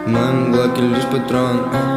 В моем глоке лишь патрон.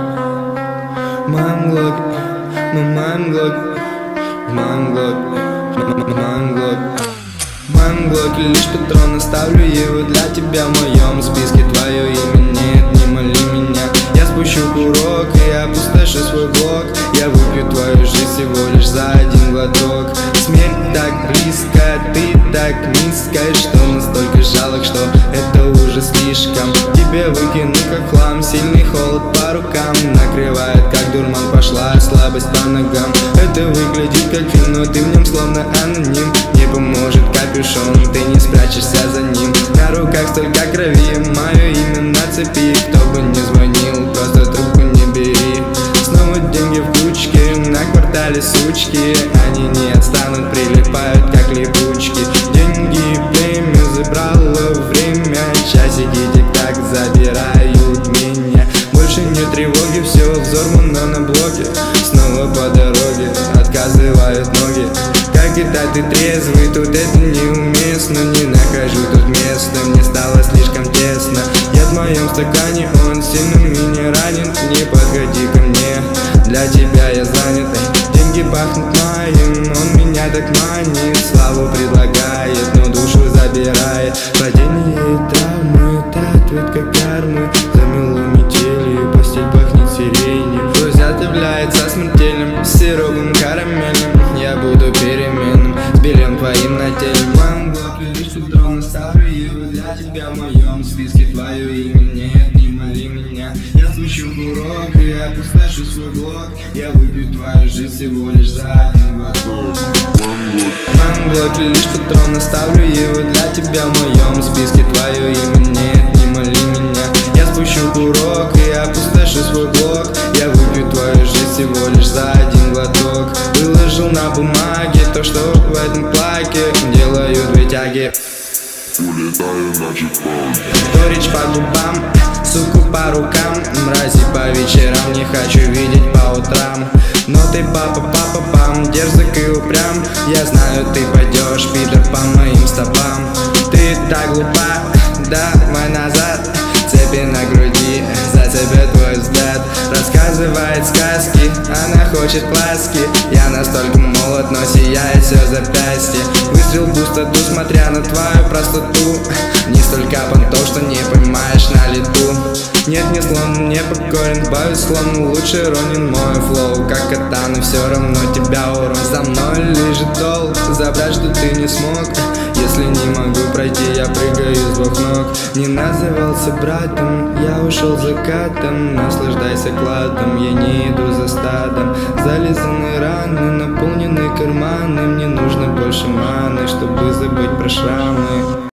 В моем глоке, в моем глоке, в моем глоке, в моем глоке. В моем глоке лишь патрон, оставлю его для тебя. В моем списке твое имя нет, не моли меня. Я спущу курок и опустошу свой блок. Я выпью твою жизнь всего лишь за один глоток. Смерть так близко, ты так низко, что настолько жалок, что это уже слишком. Тебя выкину как хлам, сильный холод по рукам накрывает, как дурман, пошла слабость по ногам. Это выглядит как фильм, но ты в нем словно аноним. Не поможет капюшон, ты не спрячешься за ним. На руках столько крови, мое имя на цепи. Кто бы не звонил, просто трубку не бери. Снова деньги в кучке, на квартале сучки. Они не отстанут, прилипают как липучки. Деньги и племя забрало время. Часики тик-так забирают меня. Больше нет тревоги, все взорвано на блоке. Снова по дороге отказывают ноги. Как и так ты трезвый, тут это неуместно. Не нахожу тут места, мне стало слишком тесно. Я в моем стакане, он сильно меня ранит. Не подходи ко мне, для тебя я занят. Деньги пахнут моим, он меня так манит. Славу предлагает, но душу забирает. Падение и травмы, это ответка кармы. Замело метелью, постель пахнет сиренью. Друзья является смертельным, с сиропом карамельным. Я буду переменным, с бельем твоим на теле. В моем блоке лишь патрон, оставлю его для тебя. В моем списке твое имя нет, не моли меня. Я спущу курок и опустошу свой блок. Я выпью твою жизнь всего лишь за один глоток. В моем блоке лишь патрон, оставлю его для тебя. В моем списке твое имя нет, не моли меня. Я спущу курок и опустошу свой блок. Я выпью твою жизнь всего лишь за один глоток. Выложил на бумаге то, что в этом плаке делают две тяги. Улетаю на джипам. Горечь по губам, суку по рукам. Мрази по вечерам, не хочу видеть по утрам. Но ты пам, дерзок и упрям. Я знаю, ты пойдешь, пидор, по моим стопам. Ты так глупа, давай назад. Цепи на груди, за тебя твой взгляд. Рассказывает сказки, она хочет ласки. Я настолько молод, но сияет все запястье. Выстрел в пустоту, смотря на твою простоту. Не столько понтов, что не поймаешь на лету. Нет, не слон, не покорен, баюсь склон. Лучше ронин мой флоу, как катана. Все равно тебя урон. За мной лежит долг, забрать, что ты не смог. Если не могу пройти, я прыгаю с двух ног. Не назывался братом, я ушел закатом. Наслаждайся кладом, я не иду за стадом. Зализаны раны, наполнены карманы. Мне нужно больше маны, чтобы забыть про шрамы.